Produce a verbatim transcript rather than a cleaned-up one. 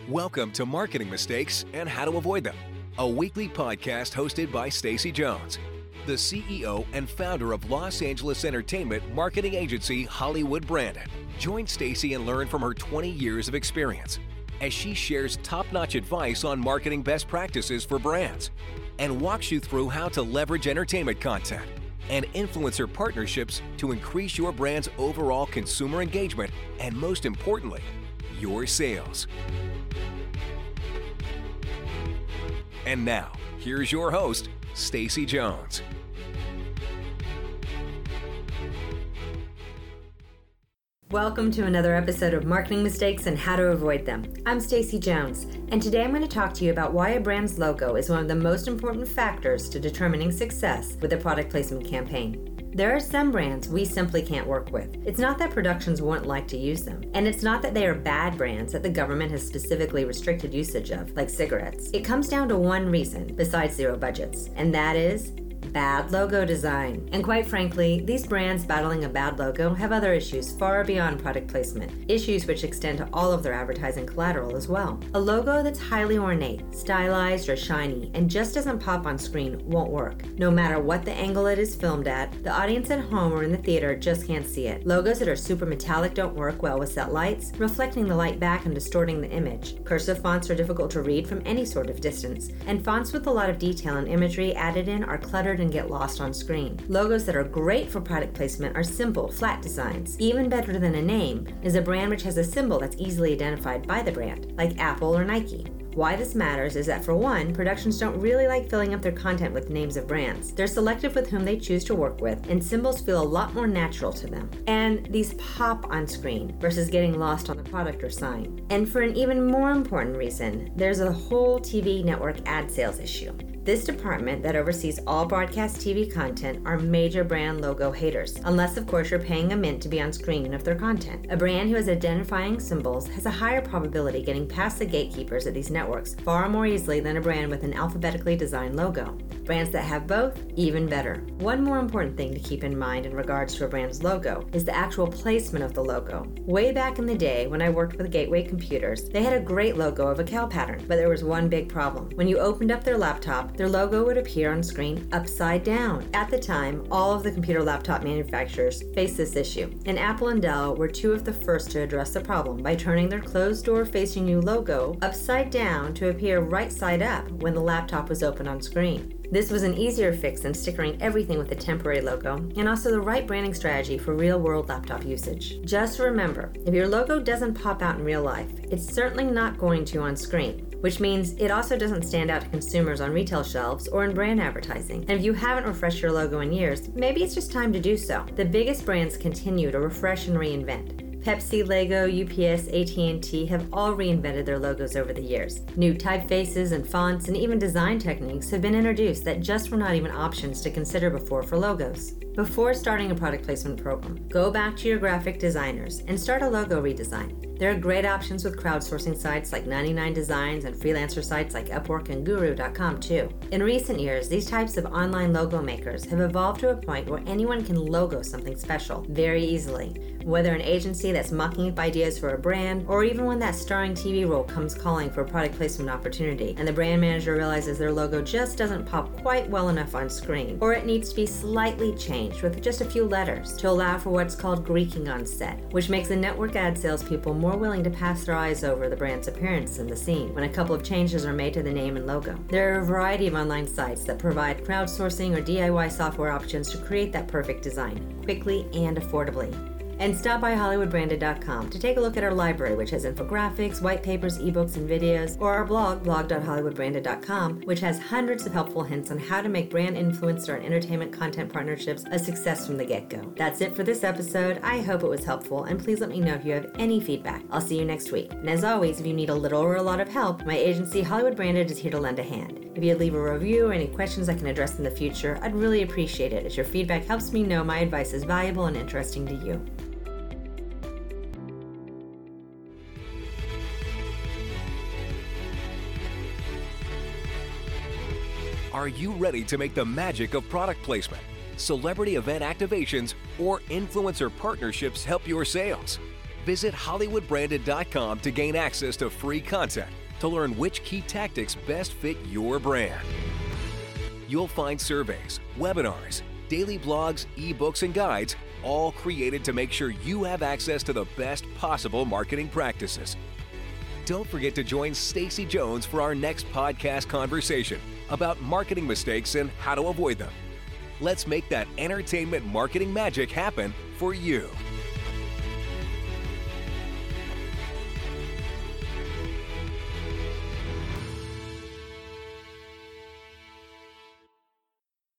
Welcome to Marketing Mistakes and How to Avoid Them, a weekly podcast hosted by Stacey Jones, the C E O and founder of Los Angeles entertainment marketing agency Hollywood Branded. Join Stacey and learn from her twenty years of experience as she shares top-notch advice on marketing best practices for brands and walks you through how to leverage entertainment content and influencer partnerships to increase your brand's overall consumer engagement and, most importantly, your sales. And now, here's your host, Stacey Jones. Welcome to another episode of Marketing Mistakes and How to Avoid Them. I'm Stacey Jones, and today I'm going to talk to you about why a brand's logo is one of the most important factors to determining success with a product placement campaign. There are some brands we simply can't work with. It's not that productions won't like to use them, and it's not that they are bad brands that the government has specifically restricted usage of, like cigarettes. It comes down to one reason, besides zero budgets, and that is bad logo design. And quite frankly, these brands battling a bad logo have other issues far beyond product placement, issues which extend to all of their advertising collateral as well. A logo that's highly ornate, stylized, or shiny, and just doesn't pop on screen won't work. No matter what the angle it is filmed at, the audience at home or in the theater just can't see it. Logos that are super metallic don't work well with set lights, reflecting the light back and distorting the image. Cursive fonts are difficult to read from any sort of distance, and fonts with a lot of detail and imagery added in are cluttered and get lost on screen. Logos that are great for product placement are simple, flat designs. Even better than a name is a brand which has a symbol that's easily identified by the brand, like Apple or Nike. Why this matters is that, for one, productions don't really like filling up their content with names of brands. They're selective with whom they choose to work with, and symbols feel a lot more natural to them. And these pop on screen versus getting lost on the product or sign. And for an even more important reason, there's a whole T V network ad sales issue. This department that oversees all broadcast T V content are major brand logo haters, unless of course you're paying a mint to be on screen of their content. A brand who has identifying symbols has a higher probability getting past the gatekeepers at these networks far more easily than a brand with an alphabetically designed logo. Brands that have both, even better. One more important thing to keep in mind in regards to a brand's logo is the actual placement of the logo. Way back in the day when I worked with Gateway Computers, they had a great logo of a cow pattern, but there was one big problem. When you opened up their laptop, their logo would appear on screen upside down. At the time, all of the computer laptop manufacturers faced this issue, and Apple and Dell were two of the first to address the problem by turning their closed-door facing you logo upside down to appear right side up when the laptop was open on screen. This was an easier fix than stickering everything with a temporary logo, and also the right branding strategy for real-world laptop usage. Just remember, if your logo doesn't pop out in real life, it's certainly not going to on screen, which means it also doesn't stand out to consumers on retail shelves or in brand advertising. And if you haven't refreshed your logo in years, maybe it's just time to do so. The biggest brands continue to refresh and reinvent. Pepsi, Lego, U P S, A T and T have all reinvented their logos over the years. New typefaces and fonts and even design techniques have been introduced that just were not even options to consider before for logos. Before starting a product placement program, go back to your graphic designers and start a logo redesign. There are great options with crowdsourcing sites like ninety-nine Designs and freelancer sites like Upwork and Guru dot com too. In recent years, these types of online logo makers have evolved to a point where anyone can logo something special very easily. Whether an agency that's mucking up ideas for a brand, or even when that starring T V role comes calling for a product placement opportunity and the brand manager realizes their logo just doesn't pop quite well enough on screen, or it needs to be slightly changed with just a few letters to allow for what's called Greeking on set, which makes the network ad salespeople more willing to pass their eyes over the brand's appearance in the scene when a couple of changes are made to the name and logo. There are a variety of online sites that provide crowdsourcing or D I Y software options to create that perfect design, quickly and affordably. And stop by Hollywood Branded dot com to take a look at our library, which has infographics, white papers, ebooks, and videos, or our blog, blog dot hollywood branded dot com, which has hundreds of helpful hints on how to make brand influencer and entertainment content partnerships a success from the get-go. That's it for this episode. I hope it was helpful, and please let me know if you have any feedback. I'll see you next week. And as always, if you need a little or a lot of help, my agency, Hollywood Branded, is here to lend a hand. If you'd leave a review or any questions I can address in the future, I'd really appreciate it, as your feedback helps me know my advice is valuable and interesting to you. Are you ready to make the magic of product placement, celebrity event activations, or influencer partnerships help your sales? Visit Hollywood Branded dot com to gain access to free content to learn which key tactics best fit your brand. You'll find surveys, webinars, daily blogs, ebooks, and guides, all created to make sure you have access to the best possible marketing practices. Don't forget to join Stacey Jones for our next podcast conversation about marketing mistakes and how to avoid them. Let's make that entertainment marketing magic happen for you.